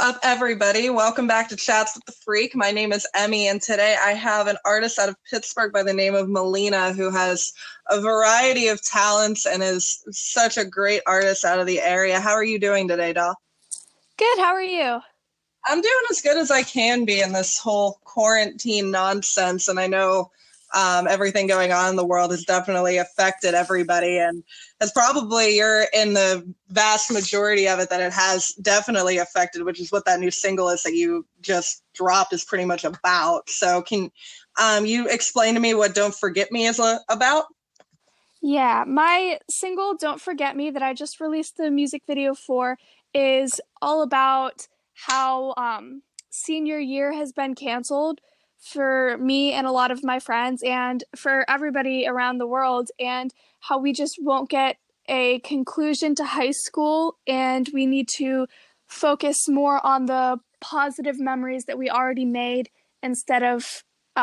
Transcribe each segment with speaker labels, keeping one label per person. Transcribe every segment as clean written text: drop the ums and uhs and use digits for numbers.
Speaker 1: up, everybody? Welcome back to Chats with the Freak. My name is Emmy, and today I have an artist out of Pittsburgh by the name of Melina, who has a variety of talents and is such a great artist out of the area. How are you doing today, doll?
Speaker 2: Good, how are you?
Speaker 1: I'm doing as good as I can be in this whole quarantine nonsense, and I know everything going on in the world has definitely affected everybody, and has probably, you're in the vast majority of it that it has definitely affected, which is what that new single is that you just dropped is pretty much about. So can you explain to me what Don't Forget Me is about?
Speaker 2: Yeah, my single Don't Forget Me that I just released the music video for is all about how senior year has been canceled for me and a lot of my friends and for everybody around the world, and how we just won't get a conclusion to high school, and we need to focus more on the positive memories that we already made instead of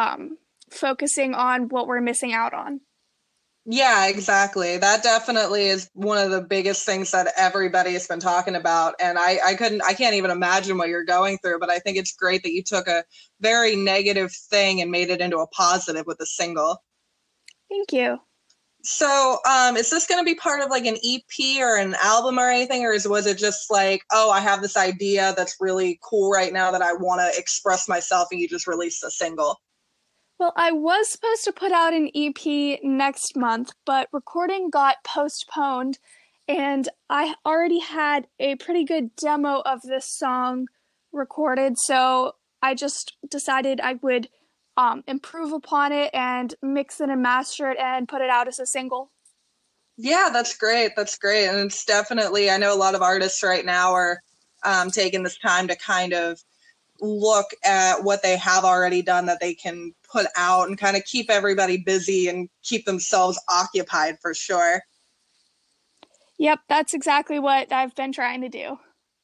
Speaker 2: focusing on what we're missing out on.
Speaker 1: Yeah, exactly. That definitely is one of the biggest things that everybody has been talking about. And I can't even imagine what you're going through, but I think it's great that you took a very negative thing and made it into a positive with a single.
Speaker 2: Thank you.
Speaker 1: So, is this going to be part of like an EP or an album or anything, or was it just like, oh, I have this idea that's really cool right now that I want to express myself, and you just released a single?
Speaker 2: Well, I was supposed to put out an EP next month, but recording got postponed, and I already had a pretty good demo of this song recorded, so I just decided I would improve upon it and mix it and master it and put it out as a single.
Speaker 1: Yeah, that's great. That's great. And it's definitely, I know a lot of artists right now are taking this time to kind of look at what they have already done that they can put out and kind of keep everybody busy and keep themselves occupied for sure.
Speaker 2: Yep, that's exactly what I've been trying to do.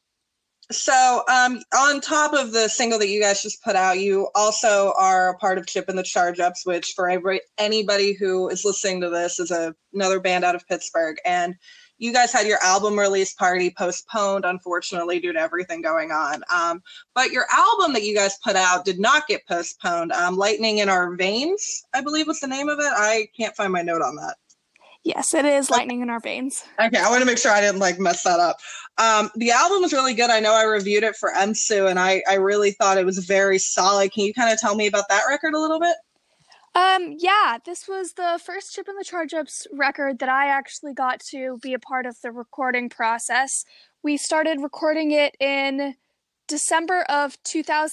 Speaker 1: So, on top of the single that you guys just put out, you also are a part of Chip and the Charge Ups, which for anybody who is listening to this is another band out of Pittsburgh. And you guys had your album release party postponed, unfortunately, due to everything going on. But your album that you guys put out did not get postponed. Lightning in Our Veins, I believe was the name of it. I can't find my note on that.
Speaker 2: Yes, it is Lightning in Our Veins.
Speaker 1: Okay, I want to make sure I didn't like mess that up. The album was really good. I know I reviewed it for MSU, and I really thought it was very solid. Can you kind of tell me about that record a little bit?
Speaker 2: Yeah, this was the first Chip and the Charge Ups record that I actually got to be a part of the recording process. We started recording it in December of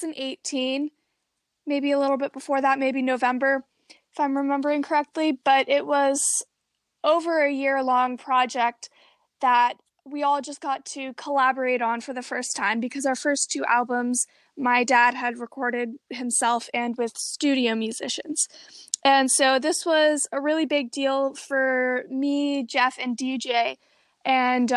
Speaker 2: 2018, maybe a little bit before that, maybe November, if I'm remembering correctly, but it was over a year-long project that we all just got to collaborate on for the first time, because our first two albums my dad had recorded himself and with studio musicians. And so this was a really big deal for me, Jeff, and DJ. And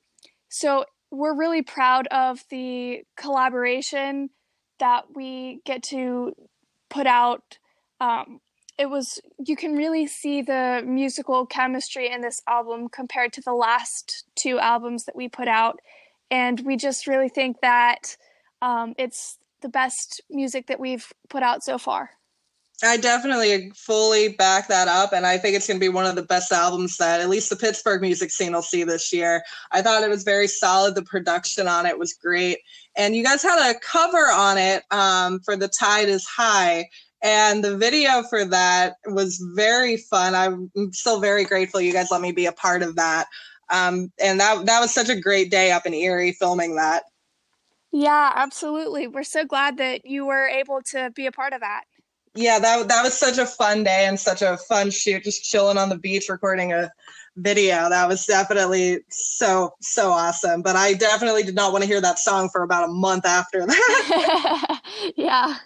Speaker 2: so we're really proud of the collaboration that we get to put out. It was, you can really see the musical chemistry in this album compared to the last two albums that we put out. And we just really think that it's the best music that we've put out so far.
Speaker 1: I definitely fully back that up, and I think it's going to be one of the best albums that at least the Pittsburgh music scene will see this year. I thought it was very solid. The production on it was great, and you guys had a cover on it for The Tide is High, and the video for that was very fun. I'm still very grateful you guys let me be a part of that, and that was such a great day up in Erie filming that.
Speaker 2: Yeah, absolutely. We're so glad that you were able to be a part of that.
Speaker 1: Yeah, that was such a fun day and such a fun shoot, just chilling on the beach recording a video. That was definitely so awesome. But I definitely did not want to hear that song for about a month after that.
Speaker 2: Yeah.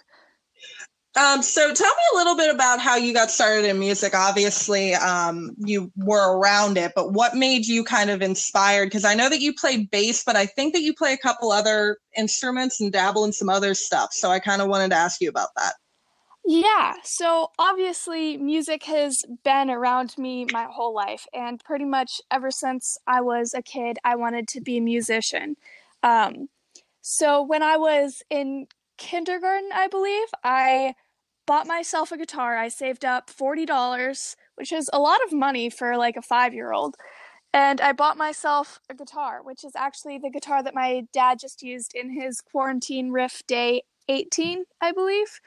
Speaker 1: So tell me a little bit about how you got started in music. Obviously, you were around it, but what made you kind of inspired? Because I know that you play bass, but I think that you play a couple other instruments and dabble in some other stuff. So I kind of wanted to ask you about that.
Speaker 2: Yeah, so obviously music has been around me my whole life, and pretty much ever since I was a kid, I wanted to be a musician. Um, So when I was in kindergarten, I believe, I bought myself a guitar. I saved up $40, which is a lot of money for like a 5-year-old. And I bought myself a guitar, which is actually the guitar that my dad just used in his quarantine riff day 18, I believe.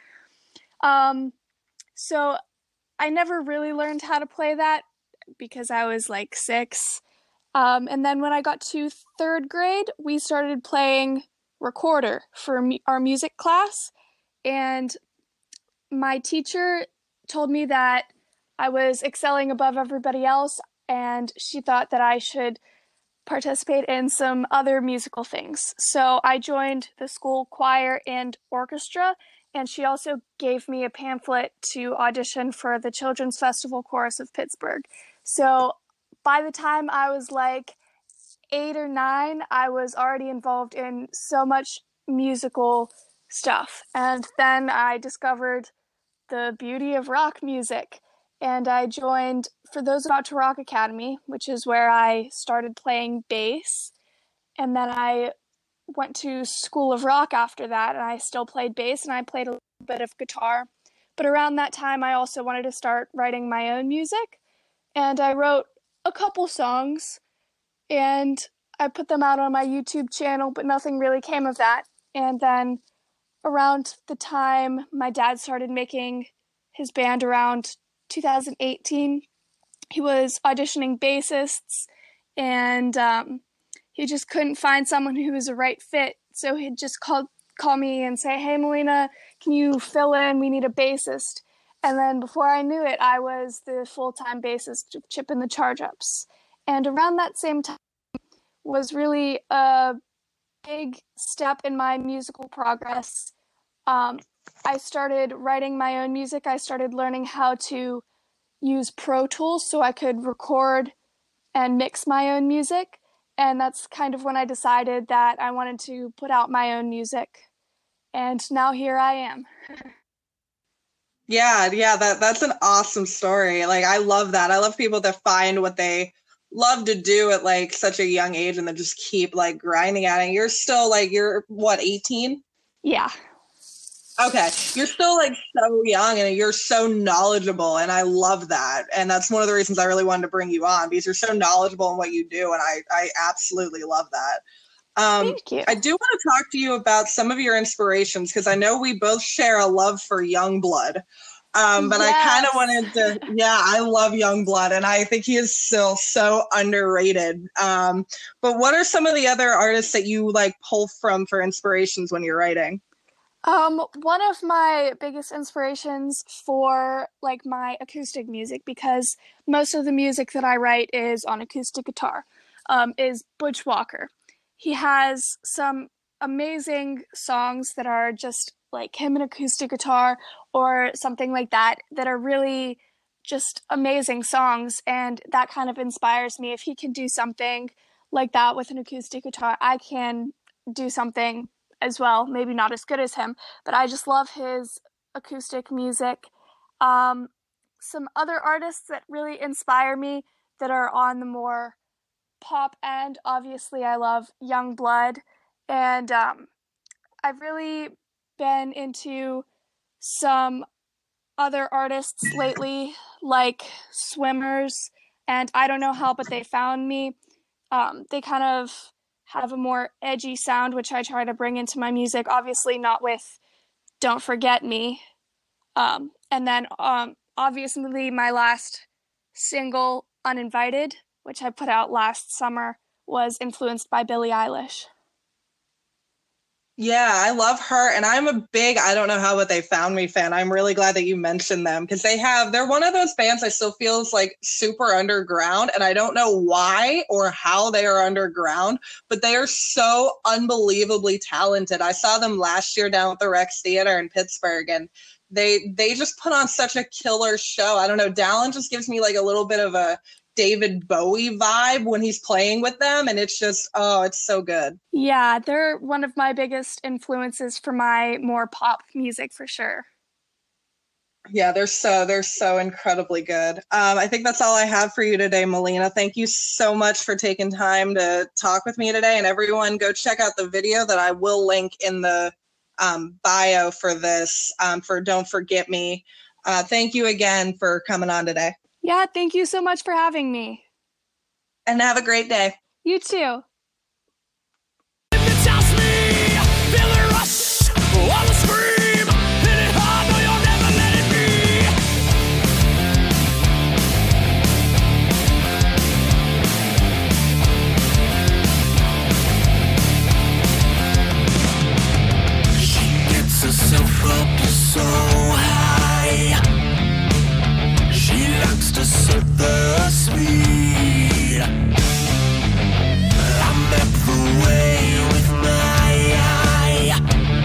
Speaker 2: Um, so I never really learned how to play that because I was like 6. And then when I got to 3rd grade, we started playing recorder for our music class. And my teacher told me that I was excelling above everybody else, and she thought that I should participate in some other musical things. So I joined the school choir and orchestra, and she also gave me a pamphlet to audition for the Children's Festival Chorus of Pittsburgh. So by the time I was like 8 or 9, I was already involved in so much musical stuff. And then I discovered the beauty of rock music. And I joined For Those About to Rock Academy, which is where I started playing bass. And then I went to School of Rock after that, and I still played bass and I played a little bit of guitar. But around that time, I also wanted to start writing my own music. And I wrote a couple songs and I put them out on my YouTube channel, but nothing really came of that. And then around the time my dad started making his band around 2018, he was auditioning bassists, and he just couldn't find someone who was a right fit. So he'd just call me and say, "Hey, Melina, can you fill in? We need a bassist." And then before I knew it, I was the full-time bassist of Chip and the Charge Ups. And around that same time was really a big step in my musical progress. Um, I started writing my own music. I started learning how to use Pro Tools so I could record and mix my own music. And that's kind of when I decided that I wanted to put out my own music. And now here I am.
Speaker 1: Yeah, yeah, that's an awesome story. Like I love that. I love people that find what they love to do at like such a young age and then just keep like grinding at it. You're still like you're what, 18?
Speaker 2: Yeah.
Speaker 1: Okay. You're still like so young and you're so knowledgeable and I love that. And that's one of the reasons I really wanted to bring you on because you're so knowledgeable in what you do and I absolutely love that.
Speaker 2: Thank you.
Speaker 1: I do want to talk to you about some of your inspirations because I know we both share a love for Youngblood. But I kind of
Speaker 2: Yes.
Speaker 1: wanted to, yeah, I love Youngblood and I think he is still so underrated. But what are some of the other artists that you like pull from for inspirations when you're writing?
Speaker 2: One of my biggest inspirations for like my acoustic music, because most of the music that I write is on acoustic guitar, is Butch Walker. He has some amazing songs that are just like him and acoustic guitar or something like that that are really just amazing songs, and that kind of inspires me. If he can do something like that with an acoustic guitar, I can do something as well. Maybe not as good as him, but I just love his acoustic music. Um, some other artists that really inspire me that are on the more pop end, obviously, I love Youngblood, and I've really been into some other artists lately, like Swimmers, and I Don't Know How, But They Found Me. They kind of have a more edgy sound, which I try to bring into my music. Obviously, not with Don't Forget Me. And then, obviously, my last single, Uninvited, which I put out last summer, was influenced by Billie Eilish.
Speaker 1: Yeah, I love her. And I'm a big I Don't Know How But They Found Me fan. I'm really glad that you mentioned them because they're one of those bands I still feels like super underground. And I don't know why or how they are underground, but they are so unbelievably talented. I saw them last year down at the Rex Theater in Pittsburgh and they just put on such a killer show. I don't know. Dallin just gives me like a little bit of a David Bowie vibe when he's playing with them. And it's just, oh, it's so good.
Speaker 2: Yeah, they're one of my biggest influences for my more pop music for sure.
Speaker 1: Yeah, they're so incredibly good. I think that's all I have for you today, Melina. Thank you so much for taking time to talk with me today. And everyone, go check out the video that I will link in the bio for this for Don't Forget Me. Thank you again for coming on today.
Speaker 2: Yeah, thank you so much for having me.
Speaker 1: And have a great day.
Speaker 2: You too.
Speaker 3: Herself up so high, she likes to set the speed. I map the way with my eye.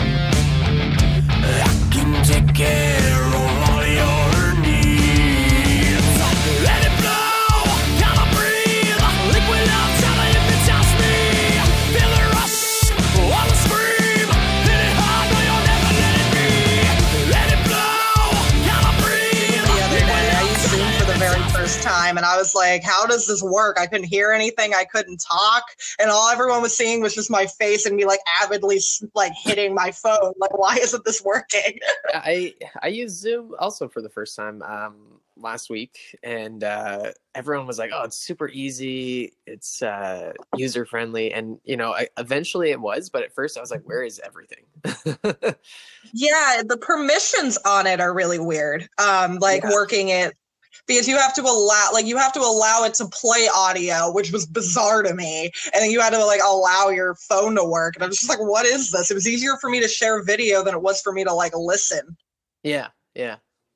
Speaker 3: I can take care of all your needs. Let it blow, gotta breathe. Liquid love, try to hypnotize me. Feel the rush, wanna scream. Hit it hard, no, you'll never let it be. Let it blow, gotta breathe.
Speaker 1: The other day, I used Zoom for the very first time, and I was like, how does this work? I couldn't hear anything. I couldn't talk. And all everyone was seeing was just my face and me like avidly like hitting my phone. Like, why isn't this working?
Speaker 4: I used Zoom also for the first time last week, and everyone was like, "Oh, it's super easy. It's user friendly," and eventually it was. But at first, I was like, "Where is everything?"
Speaker 1: Yeah, the permissions on it are really weird.
Speaker 4: Yeah.
Speaker 1: Working it because you have to allow it to play audio, which was bizarre to me. And then you had to like allow your phone to work. And I'm just like, what is this? It was easier for me to share video than it was for me to like listen.
Speaker 4: Yeah.
Speaker 1: Yeah,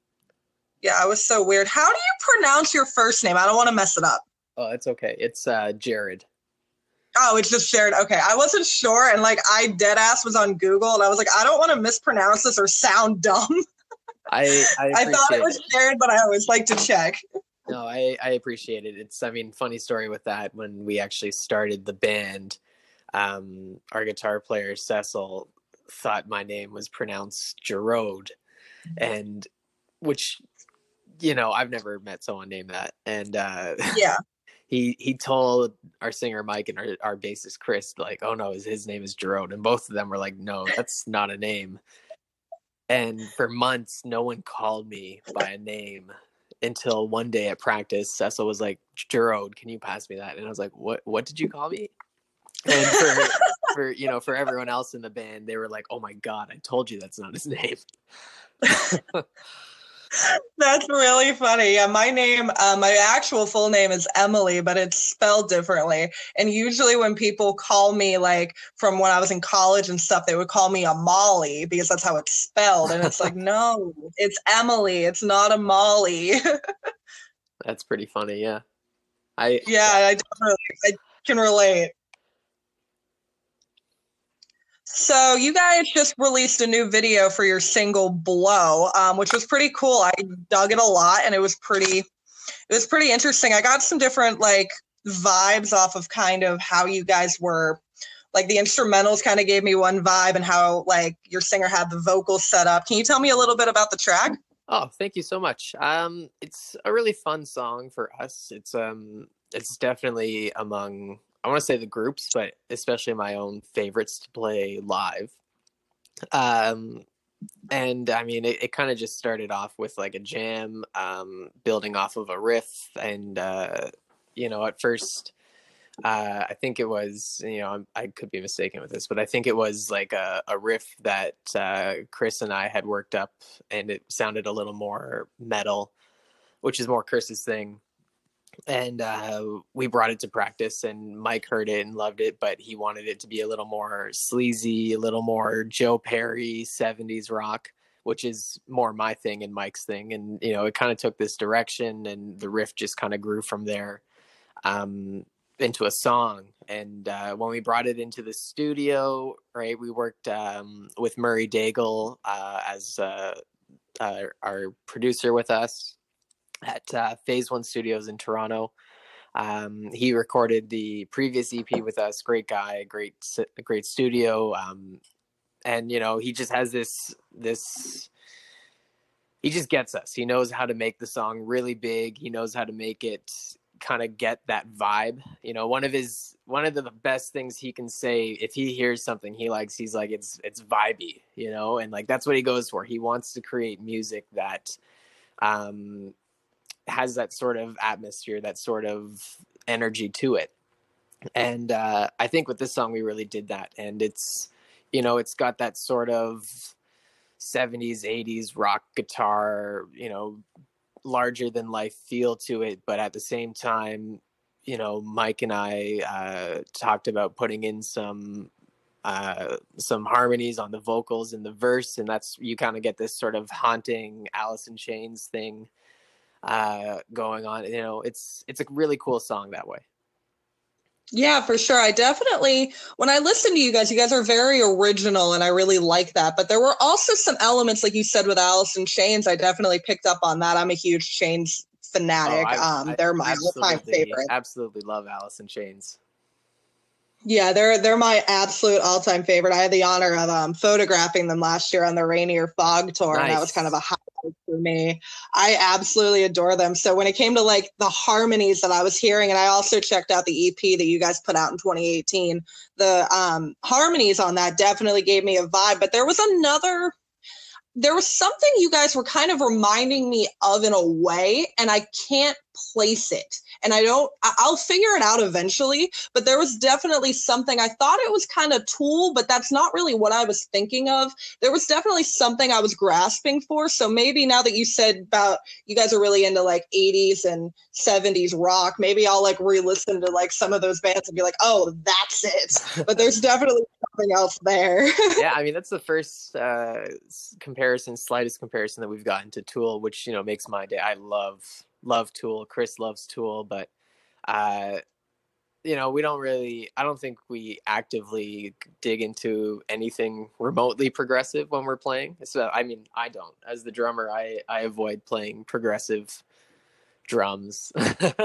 Speaker 1: it was so weird. How do you pronounce your first name? I don't want to mess it up.
Speaker 4: Oh, it's okay. It's Jared.
Speaker 1: Oh, it's just Jared. Okay, I wasn't sure, and like I dead ass was on Google, and I was like, I don't want to mispronounce this or sound dumb.
Speaker 4: I
Speaker 1: thought it was Jared, but I always like to check.
Speaker 4: No, I appreciate it. It's, funny story with that. When we actually started the band, our guitar player Cecil thought my name was pronounced Jerode, and which, I've never met someone named that. And
Speaker 1: yeah,
Speaker 4: he told our singer Mike and our bassist Chris, like, oh no, his name is Jerode, and both of them were like, no, that's not a name. And for months, no one called me by a name until one day at practice, Cecil was like, Jerode, can you pass me that? And I was like, what did you call me? And for everyone else in the band, they were like, oh my God, I told you that's not his name.
Speaker 1: That's really funny. Yeah, my name, my actual full name is Emily, but it's spelled differently. And usually when people call me, like from when I was in college and stuff, they would call me a Molly because that's how it's spelled. And it's like, no, it's Emily. It's not a Molly.
Speaker 4: That's pretty funny. Yeah.
Speaker 1: I can relate. So you guys just released a new video for your single Blow, which was pretty cool. I dug it a lot, and it was pretty interesting. I got some different like vibes off of kind of how you guys were, like the instrumentals kind of gave me one vibe, and how like your singer had the vocals set up. Can you tell me a little bit about the track?
Speaker 4: Oh, thank you so much. It's a really fun song for us. It's definitely among, I want to say the groups, but especially my own favorites to play live. And it kind of just started off with like a jam, building off of a riff. And, at first, I think it was, I could be mistaken with this, but I think it was like a riff that Chris and I had worked up, and it sounded a little more metal, which is more Chris's thing. And we brought it to practice, and Mike heard it and loved it, but he wanted it to be a little more sleazy, a little more Joe Perry 70s rock, which is more my thing and Mike's thing. And, it kind of took this direction, and the riff just kind of grew from there into a song. And when we brought it into the studio, right, we worked with Murray Daigle as our producer with us at Phase One Studios in Toronto. He recorded the previous EP with us. Great guy, great studio. And he just has this he just gets us. He knows how to make the song really big. He knows how to make it kind of get that vibe. You know, one of the best things he can say if he hears something he likes, he's like, it's vibey, you know, and like that's what he goes for. He wants to create music that has that sort of atmosphere, that sort of energy to it. And I think with this song we really did that. And it's, you know, it's got that sort of 70s 80s rock guitar, you know, larger than life feel to it, but at the same time, you know, Mike and I talked about putting in some harmonies on the vocals in the verse, and that's, you kind of get this sort of haunting Alice in Chains thing going on. You know, it's a really cool song that way.
Speaker 1: Yeah, for sure. I definitely, when I listen to you guys are very original, and I really like that. But there were also some elements, like you said, with Alice in Chains. I definitely picked up on that. I'm a huge Chains fanatic. They're my all-time favorite.
Speaker 4: Absolutely love Alice in Chains.
Speaker 1: Yeah, they're my absolute all-time favorite. I had the honor of photographing them last year on the Rainier Fog tour,
Speaker 4: Nice.
Speaker 1: and that was kind of a highlight for me. I absolutely adore them. So when it came to like the harmonies that I was hearing, and I also checked out the EP that you guys put out in 2018, the harmonies on that definitely gave me a vibe. But there was something you guys were kind of reminding me of in a way, and I can't place it. And I'll figure it out eventually, but there was definitely something. I thought it was kind of Tool, but that's not really what I was thinking of. There was definitely something I was grasping for. So maybe now that you said about you guys are really into like 80s and 70s rock, maybe I'll like re-listen to like some of those bands and be like, oh, that's it. But there's definitely something else there.
Speaker 4: Yeah, I mean, that's the first slightest comparison that we've gotten to Tool, which, you know, makes my day. I love Tool. Chris loves Tool, but you know, I don't think we actively dig into anything remotely progressive when we're playing. So I mean, I don't. As the drummer, I avoid playing progressive drums.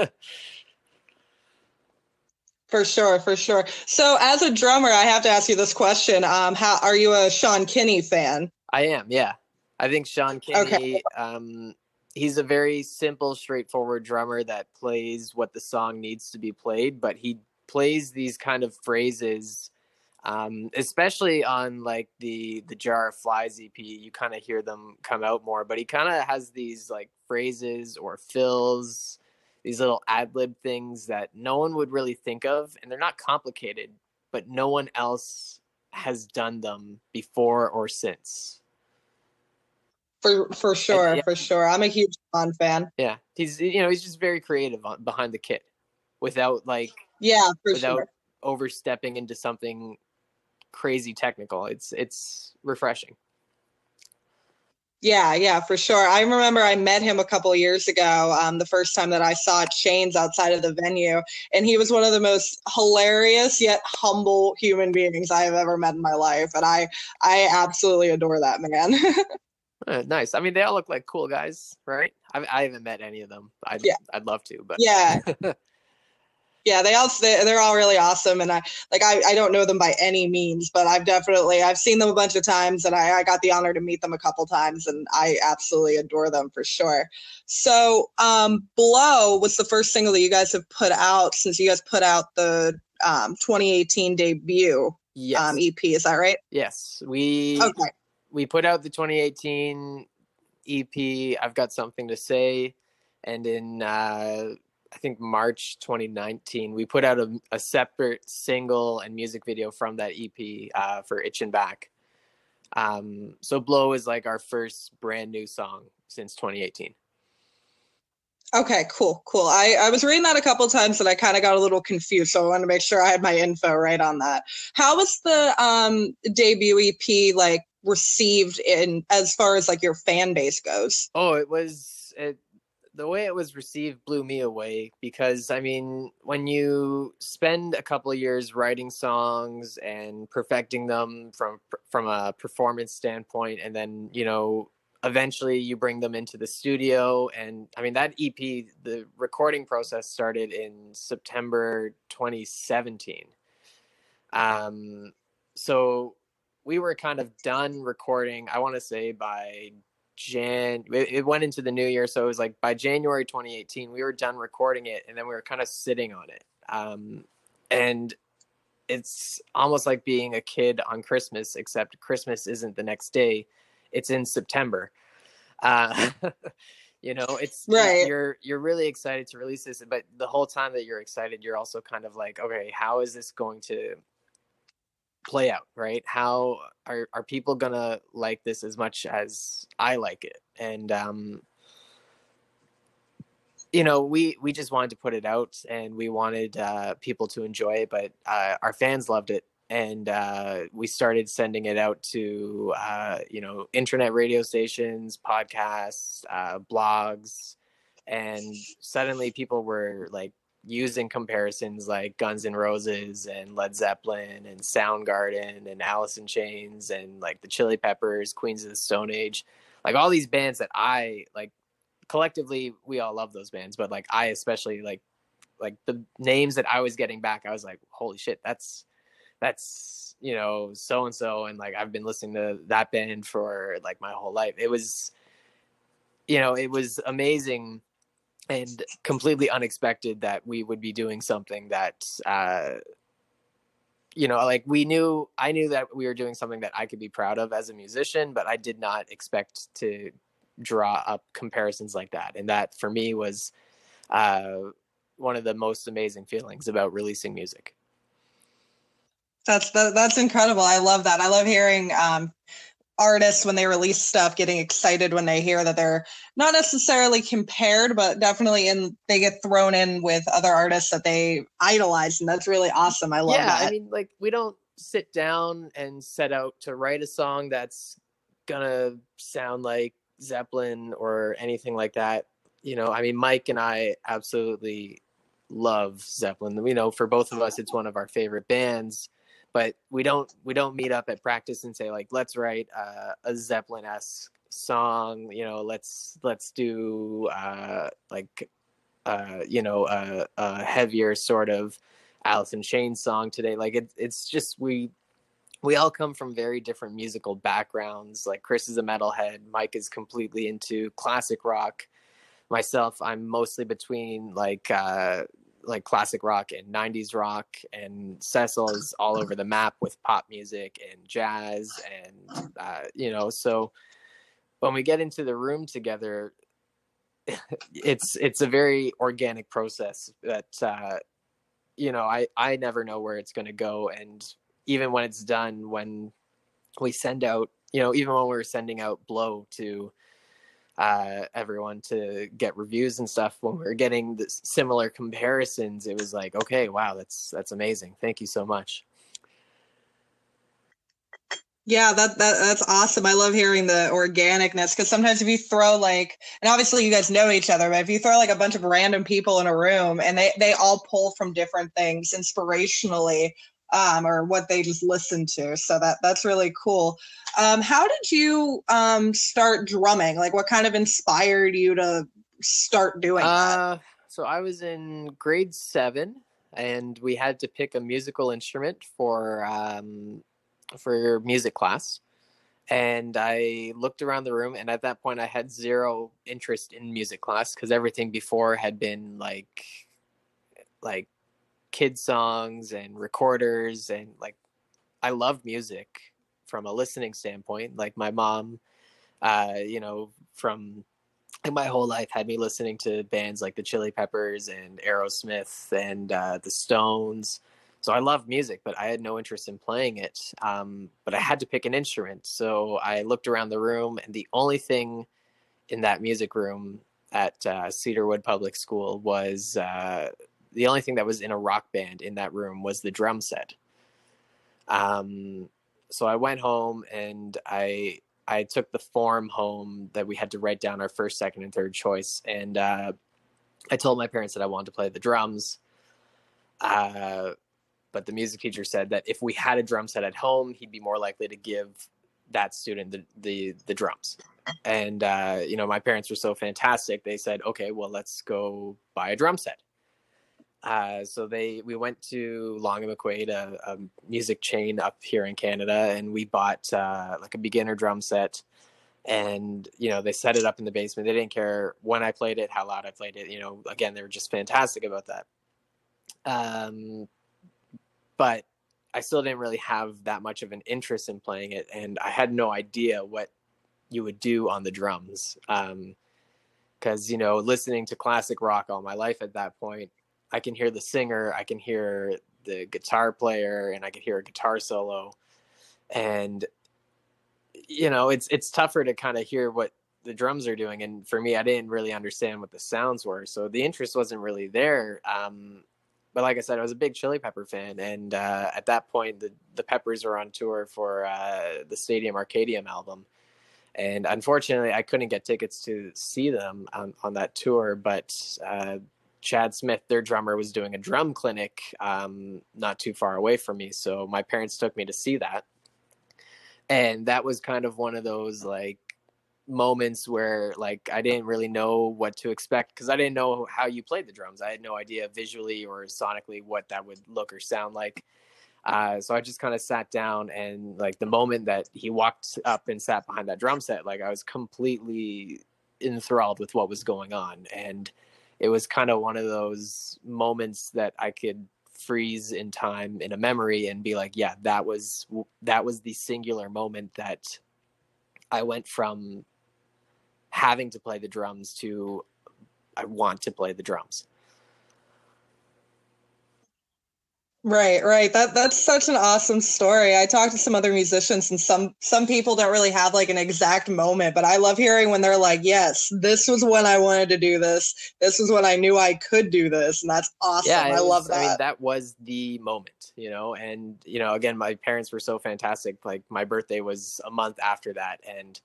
Speaker 1: For sure. So as a drummer, I have to ask you this question. How are you a Sean Kinney fan?
Speaker 4: I am, yeah. I think Sean Kinney,
Speaker 1: Okay.
Speaker 4: He's a very simple, straightforward drummer that plays what the song needs to be played, but he plays these kind of phrases, especially on like the Jar of Flies EP, you kind of hear them come out more, but he kind of has these like phrases or fills, these little ad-lib things that no one would really think of, and they're not complicated, but no one else has done them before or since.
Speaker 1: For sure,
Speaker 4: Yeah.
Speaker 1: for sure. I'm a huge Sean fan.
Speaker 4: Yeah, he's just very creative behind the kit, without
Speaker 1: Yeah, for
Speaker 4: without
Speaker 1: sure.
Speaker 4: overstepping into something crazy technical. It's refreshing.
Speaker 1: Yeah, for sure. I remember I met him a couple of years ago, the first time that I saw Chains outside of the venue, and he was one of the most hilarious yet humble human beings I have ever met in my life, and I absolutely adore that man.
Speaker 4: Nice. I mean, they all look like cool guys, right? I haven't met any of them. I'd love to, but
Speaker 1: Yeah. Yeah, they're all really awesome, and I don't know them by any means, but I've seen them a bunch of times, and I got the honor to meet them a couple times, and I absolutely adore them for sure. So, Blow was the first single that you guys have put out since you guys put out the 2018 debut EP. Is that right?
Speaker 4: Yes,
Speaker 1: Okay.
Speaker 4: We put out the 2018 EP, I've Got Something to Say, and in I think March 2019, we put out a separate single and music video from that EP for Itchin' Back. So Blow is like our first brand new song since 2018.
Speaker 1: Okay, cool. I was reading that a couple of times and I kind of got a little confused, so I wanted to make sure I had my info right on that. How was the debut EP like received in as far as like your fan base goes?
Speaker 4: Oh, the way it was received blew me away, because I mean, when you spend a couple of years writing songs and perfecting them from a performance standpoint, and then, you know, eventually you bring them into the studio, and I mean, that EP, the recording process started in September 2017. So we were kind of done recording, I want to say by it went into the new year. So it was like by January 2018, we were done recording it, and then we were kind of sitting on it. And it's almost like being a kid on Christmas, except Christmas isn't the next day. It's in September. It's
Speaker 1: Right.
Speaker 4: You're really excited to release this, but the whole time that you're excited, you're also kind of like, okay, how is this going to play out, right? How are people gonna like this as much as I like it? And we just wanted to put it out, and we wanted people to enjoy it, but our fans loved it, and we started sending it out to internet radio stations, podcasts, blogs, and suddenly people were like using comparisons like Guns N' Roses and Led Zeppelin and Soundgarden and Alice in Chains and like the Chili Peppers, Queens of the Stone Age, like all these bands that I like. Collectively, we all love those bands, but like I especially like the names that I was getting back, I was like, holy shit, that's so and so, and like I've been listening to that band for like my whole life. It was amazing and completely unexpected that we would be doing something that like I knew that we were doing something that I could be proud of as a musician, but I did not expect to draw up comparisons like that. And that for me was one of the most amazing feelings about releasing music.
Speaker 1: That's incredible. I love that. I love hearing artists when they release stuff getting excited when they hear that they're not necessarily compared, but definitely they get thrown in with other artists that they idolize, and that's really awesome. I love that.
Speaker 4: I mean, like we don't sit down and set out to write a song that's gonna sound like Zeppelin or anything like that. I mean, Mike and I absolutely love Zeppelin. For both of us, it's one of our favorite bands. But we don't meet up at practice and say like, let's write a Zeppelin-esque song. Let's do a heavier sort of Alice in Chains song today. Like it's just we all come from very different musical backgrounds. Like Chris is a metalhead, Mike is completely into classic rock. Myself, I'm mostly between like classic rock and 90s rock, and Cecil is all over the map with pop music and jazz, and so when we get into the room together, it's a very organic process that I never know where it's going to go. And even when it's done, when we send out, even when we're sending out Blow to everyone to get reviews and stuff, when we were getting this similar comparisons, it was like, okay, wow, that's amazing. Thank you so much.
Speaker 1: Yeah, that's awesome. I love hearing the organicness, because sometimes if you throw and obviously you guys know each other, but if you throw like a bunch of random people in a room and they all pull from different things inspirationally, or what they just listen to. So that's really cool. How did you start drumming? Like what kind of inspired you to start doing that?
Speaker 4: So I was in grade 7, and we had to pick a musical instrument for music class. And I looked around the room, and at that point I had zero interest in music class, because everything before had been like kid songs and recorders, and like I love music from a listening standpoint. Like my mom from my whole life had me listening to bands like the Chili Peppers and Aerosmith and the Stones. So I love music, but I had no interest in playing it. But I had to pick an instrument. So I looked around the room, and the only thing in that music room at Cedarwood Public School was the only thing that was in a rock band in that room was the drum set. So I went home, and I took the form home that we had to write down our first, second, and third choice. And I told my parents that I wanted to play the drums. But the music teacher said that if we had a drum set at home, he'd be more likely to give that student the drums. And, my parents were so fantastic. They said, okay, well, let's go buy a drum set. So we went to Long and McQuaid, a music chain up here in Canada, and we bought like a beginner drum set. And, you know, they set it up in the basement. They didn't care when I played it, how loud I played it. You know, again, they were just fantastic about that. But I still didn't really have that much of an interest in playing it. And I had no idea what you would do on the drums. Because, you know, listening to classic rock all my life at that point, I can hear the singer, I can hear the guitar player, and I could hear a guitar solo. And, you know, it's tougher to kind of hear what the drums are doing. And for me, I didn't really understand what the sounds were. So the interest wasn't really there. But like I said, I was a big Chili Pepper fan. And at that point, the Peppers were on tour for the Stadium Arcadium album. And unfortunately, I couldn't get tickets to see them on that tour. But Chad Smith, their drummer, was doing a drum clinic not too far away from me. So my parents took me to see that. And that was kind of one of those like moments where like I didn't really know what to expect, because I didn't know how you played the drums. I had no idea visually or sonically what that would look or sound like. So I just kind of sat down, and like the moment that he walked up and sat behind that drum set, like I was completely enthralled with what was going on. And it was kind of one of those moments that I could freeze in time in a memory and be like, yeah, that was the singular moment that I went from having to play the drums to I want to play the drums.
Speaker 1: Right. That's such an awesome story. I talked to some other musicians, and some people don't really have like an exact moment, but I love hearing when they're like, yes, this was when I wanted to do this. This was when I knew I could do this. And that's awesome.
Speaker 4: Yeah,
Speaker 1: I love that.
Speaker 4: I mean, that was the moment, you know, and, you know, again, my parents were so fantastic. Like my birthday was a month after that. And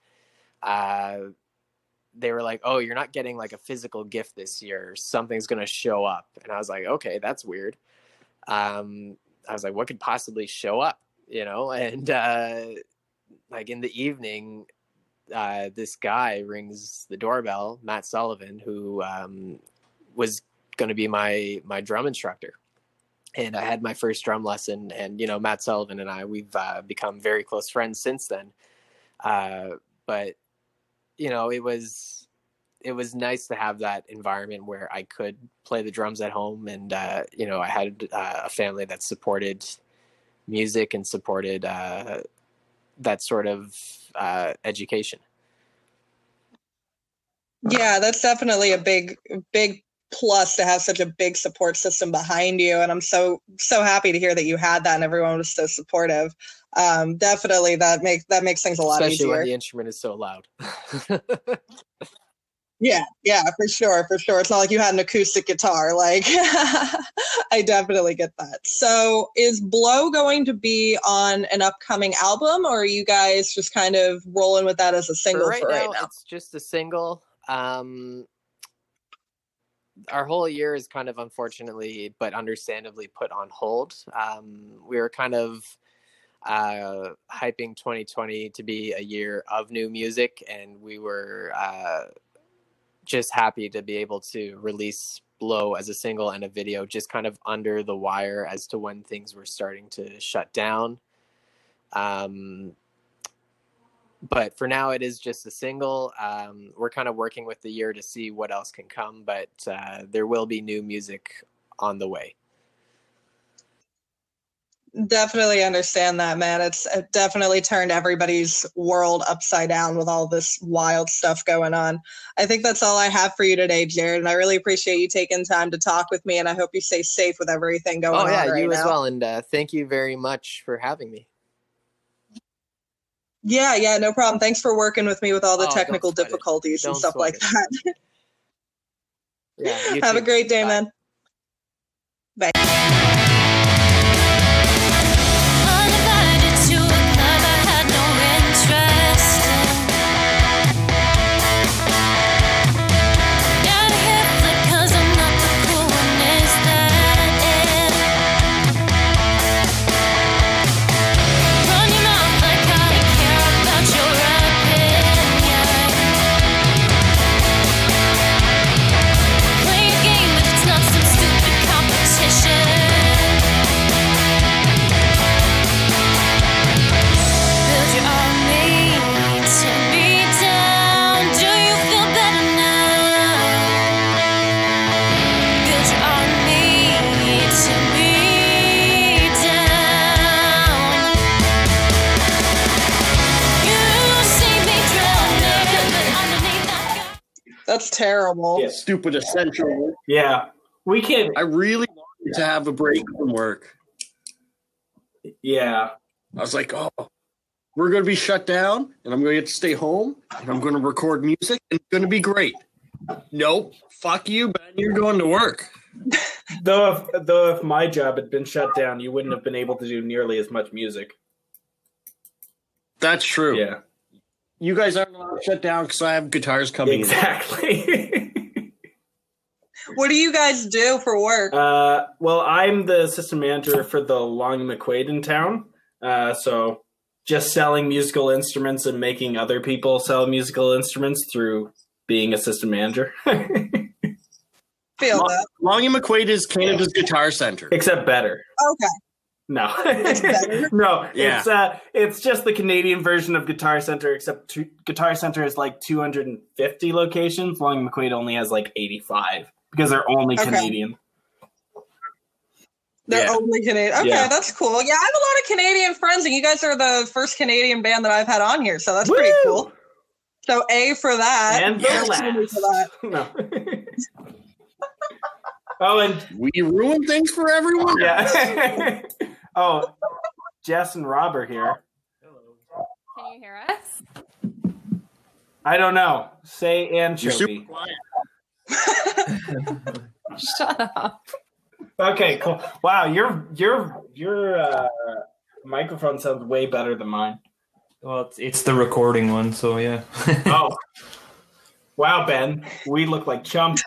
Speaker 4: they were like, oh, you're not getting like a physical gift this year. Something's going to show up. And I was like, okay, that's weird. I was like, what could possibly show up, you know? And like in the evening, this guy rings the doorbell, Matt Sullivan, who was going to be my drum instructor. And I had my first drum lesson, and, you know, Matt Sullivan and we've become very close friends since then. But, you know, it was nice to have that environment where I could play the drums at home. And, you know, I had a family that supported music and supported that sort of education.
Speaker 1: Yeah, that's definitely a big plus to have such a big support system behind you. And I'm so happy to hear that you had that and everyone was so supportive. Definitely that makes things a lot easier.
Speaker 4: Especially when the instrument is so loud.
Speaker 1: Yeah, for sure. It's not like you had an acoustic guitar. Like, I definitely get that. So is Blow going to be on an upcoming album, or are you guys just kind of rolling with that as a single for right now?
Speaker 4: It's just a single. Our whole year is kind of unfortunately, but understandably put on hold. We were kind of hyping 2020 to be a year of new music, and we were just happy to be able to release Blow as a single and a video, just kind of under the wire as to when things were starting to shut down. But for now, it is just a single. We're kind of working with the year to see what else can come, but there will be new music on the way.
Speaker 1: Definitely understand that, man. It definitely turned everybody's world upside down with all this wild stuff going on. I think that's all I have for you today, Jared. And I really appreciate you taking time to talk with me. And I hope you stay safe with everything going on right now. Oh, yeah, you as
Speaker 4: well. And thank you very much for having me.
Speaker 1: Yeah, no problem. Thanks for working with me with all the technical difficulties and stuff like that.
Speaker 4: Yeah,
Speaker 1: have a great day, man. Bye.
Speaker 3: Play a game, but it's not some stupid competition.
Speaker 1: That's terrible.
Speaker 5: Yeah.
Speaker 6: Stupid essential work.
Speaker 5: Yeah. We can.
Speaker 6: I really wanted to have a break from work.
Speaker 5: Yeah.
Speaker 6: I was like, oh, we're going to be shut down, and I'm going to get to stay home, and I'm going to record music, and it's going to be great. Nope. Fuck you, Ben. You're going to work.
Speaker 5: Though if my job had been shut down, you wouldn't have been able to do nearly as much music.
Speaker 6: That's true.
Speaker 5: Yeah.
Speaker 6: You guys aren't allowed to shut down because I have guitars coming
Speaker 5: Exactly.
Speaker 1: What do you guys do for work?
Speaker 5: Well, I'm the assistant manager for the Long McQuaid in town. So just selling musical instruments and making other people sell musical instruments through being assistant manager.
Speaker 1: Feel that.
Speaker 6: Long and McQuaid is Canada's Guitar Center.
Speaker 5: Except better.
Speaker 1: Okay.
Speaker 5: No.
Speaker 1: It's better.
Speaker 5: No,
Speaker 6: Yeah.
Speaker 5: it's just the Canadian version of Guitar Center, except Guitar Center has like 250 locations. Long McQuaid only has like 85 because they're only
Speaker 1: Okay.
Speaker 5: Canadian.
Speaker 1: They're
Speaker 6: Yeah.
Speaker 1: only Canadian. Okay,
Speaker 5: Yeah.
Speaker 1: that's cool. Yeah, I have a lot of Canadian friends, and you guys are the first Canadian band that I've had on here, so that's pretty
Speaker 5: Woo!
Speaker 1: cool. So A for that.
Speaker 5: And the
Speaker 1: Yeah,
Speaker 5: last.
Speaker 1: for that.
Speaker 5: No. Oh, and
Speaker 6: We ruin things for everyone.
Speaker 5: yeah. Oh, Jess and Rob are here.
Speaker 7: Can you hear us?
Speaker 5: I don't know. Say
Speaker 6: You're
Speaker 5: anchovy.
Speaker 6: super quiet.
Speaker 7: Shut up.
Speaker 5: Okay, cool. Wow, your microphone sounds way better than mine.
Speaker 8: Well, it's the recording one, so yeah.
Speaker 5: Oh. Wow, Ben. We look like chumps.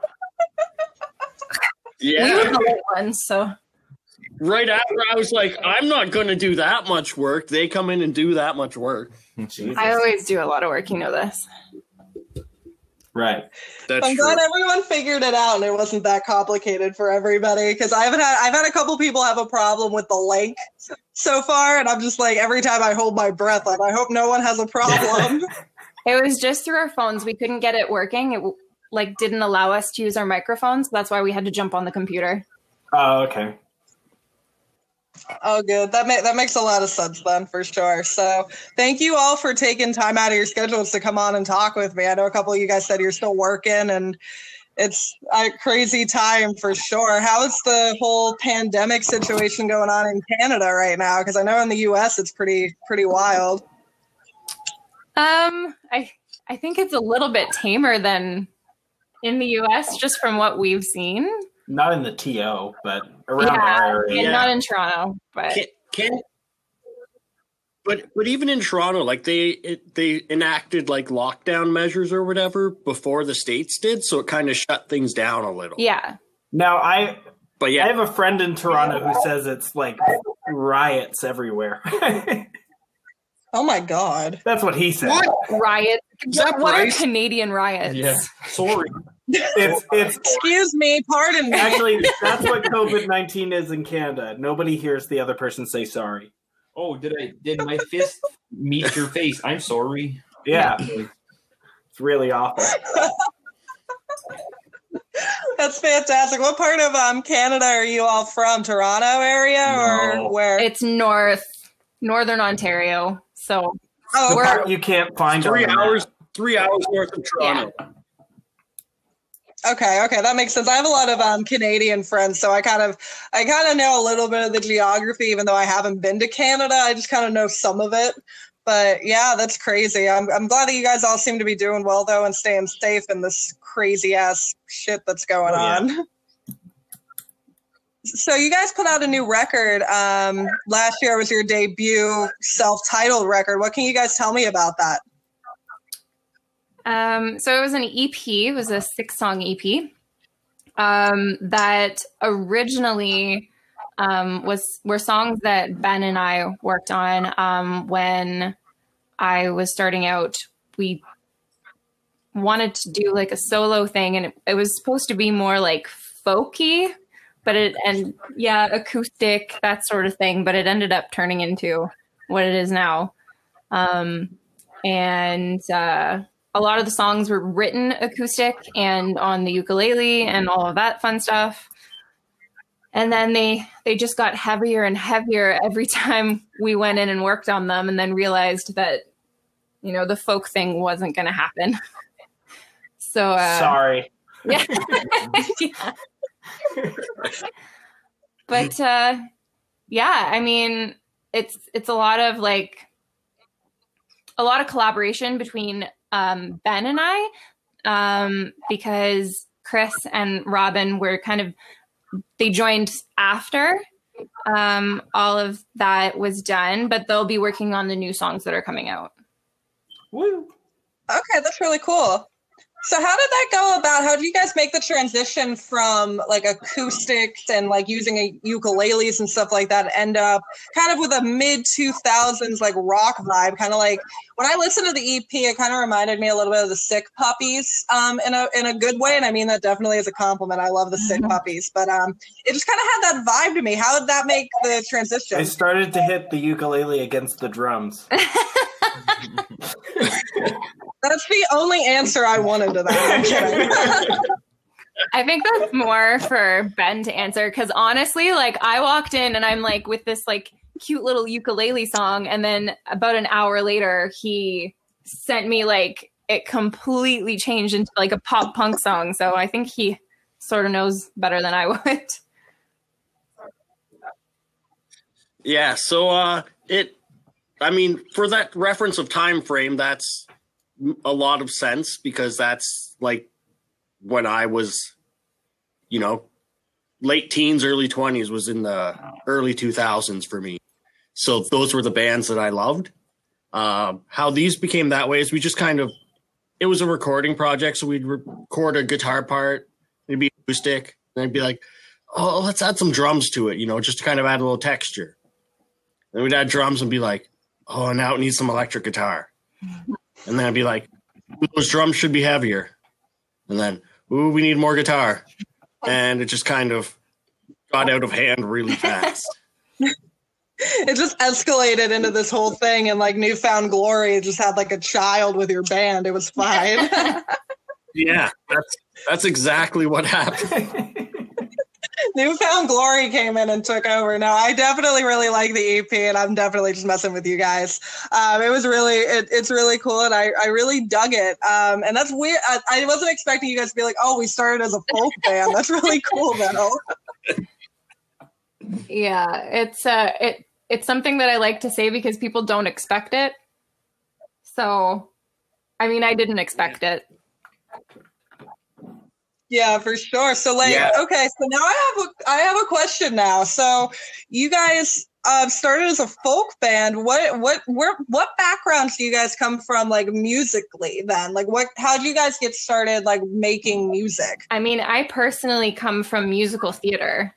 Speaker 7: We were
Speaker 6: Yeah.
Speaker 7: the late ones, so
Speaker 6: Right after I was like, I'm not going to do that much work. They come in and do that much work.
Speaker 5: Jesus.
Speaker 7: I always do a lot of work. You know this.
Speaker 5: Right.
Speaker 6: That's
Speaker 1: I'm
Speaker 6: true.
Speaker 1: glad everyone figured it out and it wasn't that complicated for everybody, because I've had a couple people have a problem with the link so far, and I'm just like, every time I hold my breath, like, I hope no one has a problem.
Speaker 7: It was just through our phones. We couldn't get it working. It like didn't allow us to use our microphones. That's why we had to jump on the computer.
Speaker 5: Oh, okay.
Speaker 1: Oh, good. That makes a lot of sense then, for sure. So thank you all for taking time out of your schedules to come on and talk with me. I know a couple of you guys said you're still working, and it's a crazy time for sure. How is the whole pandemic situation going on in Canada right now? Because I know in the US it's pretty wild.
Speaker 7: I think it's a little bit tamer than in the US, just from what we've seen.
Speaker 5: Not in the TO, but around our area.
Speaker 7: and not in Toronto, but
Speaker 6: But even in Toronto, like they enacted like lockdown measures or whatever before the states did, so it kind of shut things down a little.
Speaker 7: yeah.
Speaker 5: Now, I
Speaker 6: But
Speaker 5: have a friend in Toronto who says it's like riots everywhere.
Speaker 1: Oh my God.
Speaker 5: That's what he said.
Speaker 6: What?
Speaker 7: Riots.
Speaker 6: Is that
Speaker 7: What
Speaker 6: right?
Speaker 7: are Canadian riots?
Speaker 8: Yeah.
Speaker 6: Sorry.
Speaker 5: It's
Speaker 1: Excuse me, pardon me.
Speaker 5: actually that's what COVID-19 is in Canada. Nobody hears the other person say sorry.
Speaker 8: Oh, did my fist meet your face? I'm sorry.
Speaker 5: Yeah. It's really awful.
Speaker 1: That's fantastic. What part of Canada are you all from? Toronto area
Speaker 5: No.
Speaker 1: or where?
Speaker 7: It's northern Ontario. So
Speaker 1: Oh,
Speaker 5: The
Speaker 1: we're
Speaker 5: part you can't find
Speaker 6: 3
Speaker 5: on the map.
Speaker 6: hours. 3 hours north of Toronto.
Speaker 1: okay. That makes sense. I have a lot of Canadian friends, so I kind of know a little bit of the geography, even though I haven't been to Canada. I just kind of know some of it. But yeah, that's crazy. I'm glad that you guys all seem to be doing well though and staying safe in this crazy ass shit that's going
Speaker 5: Oh, yeah.
Speaker 1: on. So you guys put out a new record. Last year was your debut self-titled record. What can you guys tell me about that?
Speaker 7: So it was an EP. It was a 6-song EP that originally were songs that Ben and I worked on when I was starting out. We wanted to do like a solo thing, and it was supposed to be more like folky, but acoustic, that sort of thing. But it ended up turning into what it is now, and a lot of the songs were written acoustic and on the ukulele and all of that fun stuff. And then they just got heavier and heavier every time we went in and worked on them, and then realized that, the folk thing wasn't going to happen. So
Speaker 5: Sorry.
Speaker 7: yeah. Yeah. But yeah, I mean, it's a lot of collaboration between Ben and I, because Chris and Robin were they joined after all of that was done, but they'll be working on the new songs that are coming out.
Speaker 5: Woo.
Speaker 1: Okay, that's really cool. So how did that go about? How did you guys make the transition from like acoustics and like using ukuleles and stuff like that end up kind of with a mid-2000s like rock vibe? Kind of like when I listened to the EP, it kind of reminded me a little bit of the Sick Puppies in a good way. And I mean that definitely as a compliment. I love the Sick Puppies, but it just kind of had that vibe to me. How did that make the transition?
Speaker 5: I started to hit the ukulele against the drums.
Speaker 1: That's the only answer I wanted to that. I'm kidding.
Speaker 7: I think that's more for Ben to answer, because honestly, like I walked in and I'm like with this like cute little ukulele song, and then about an hour later he sent me like it completely changed into like a pop punk song. So I think he sort of knows better than I would.
Speaker 6: Yeah, so I mean, for that reference of time frame, that's a lot of sense, because that's like when I was, late teens, early 20s was in the early 2000s for me. So those were the bands that I loved. How these became that way is we just it was a recording project. So we'd record a guitar part, it'd be acoustic, and I'd be like, oh, let's add some drums to it, just to kind of add a little texture. Then we'd add drums and be like, oh, now it needs some electric guitar. And then I'd be like, those drums should be heavier. And then, ooh, we need more guitar. And it just kind of got out of hand really fast.
Speaker 1: It just escalated into this whole thing, and like New Found Glory just had like a child with your band. It was fine.
Speaker 6: Yeah, that's exactly what happened.
Speaker 1: New Found Glory came in and took over. No, I definitely really like the EP, and I'm definitely just messing with you guys. It was really, it's really cool, and I really dug it. And that's weird. I wasn't expecting you guys to be like, oh, we started as a folk band. That's really cool, though.
Speaker 7: Yeah, it's something that I like to say because people don't expect it. So, I mean, I didn't expect it.
Speaker 1: Yeah, for sure. So okay, so now I have a question now. So you guys started as a folk band. What backgrounds do you guys come from, like musically then? Like how did you guys get started like making music?
Speaker 7: I mean, I personally come from musical theater.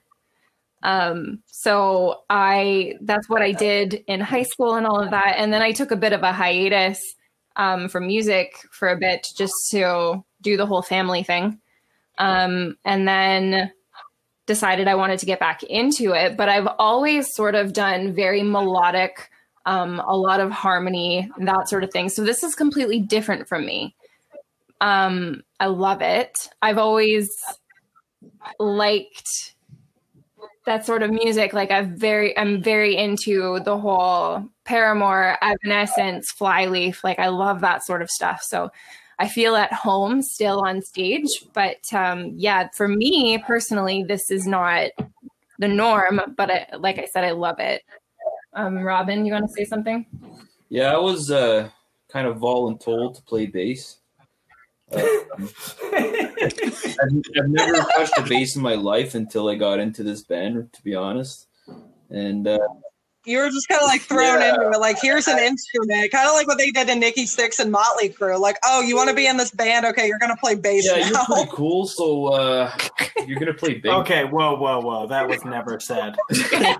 Speaker 7: So that's what I did in high school and all of that. And then I took a bit of a hiatus from music for a bit just to do the whole family thing. And then decided I wanted to get back into it, but I've always sort of done very melodic, a lot of harmony, that sort of thing. So this is completely different from me. I love it. I've always liked that sort of music. Like I'm very into the whole Paramore, Evanescence, Flyleaf. Like I love that sort of stuff. So I feel at home still on stage, but yeah, for me personally, this is not the norm, but like I said, I love it. Robin, you want to say something?
Speaker 8: Yeah, I was kind of voluntold to play bass. I've never touched a bass in my life until I got into this band, to be honest. And
Speaker 1: you were just kind of like thrown into it. Like, here's an instrument, kind of like what they did in Nikki Sixx and Motley Crue. Like, oh, you want to be in this band? Okay, you're gonna play bass.
Speaker 8: Yeah,
Speaker 1: now.
Speaker 8: you're pretty cool. So you're gonna play bass.
Speaker 5: Okay, whoa! That was never said.
Speaker 8: Very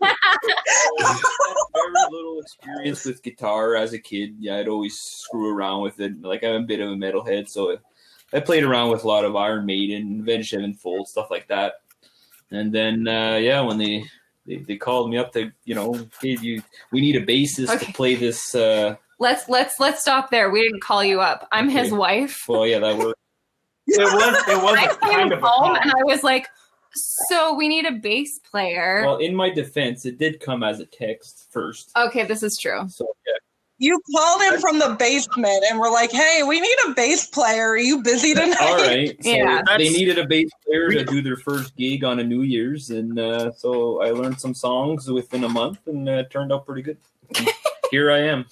Speaker 8: little experience with guitar as a kid. Yeah, I'd always screw around with it. Like I'm a bit of a metalhead, so I played around with a lot of Iron Maiden, Avenged Sevenfold, stuff like that. And then when they called me up to, hey, we need a bassist to play this.
Speaker 7: Let's stop there. We didn't call you up. I'm his wife.
Speaker 8: Well, yeah, that worked.
Speaker 5: It was
Speaker 7: I
Speaker 5: kind
Speaker 7: came
Speaker 5: of
Speaker 7: home and I was like, so we need a bass player.
Speaker 8: Well, in my defense, it did come as a text first.
Speaker 7: Okay, this is true.
Speaker 8: So yeah,
Speaker 1: You called him from the basement and were like, "Hey, we need a bass player. Are you busy tonight?"
Speaker 8: All right. So
Speaker 7: Yeah.
Speaker 8: they needed a bass player to do their first gig on a New Year's, and so I learned some songs within a month, and it turned out pretty good. Here I am.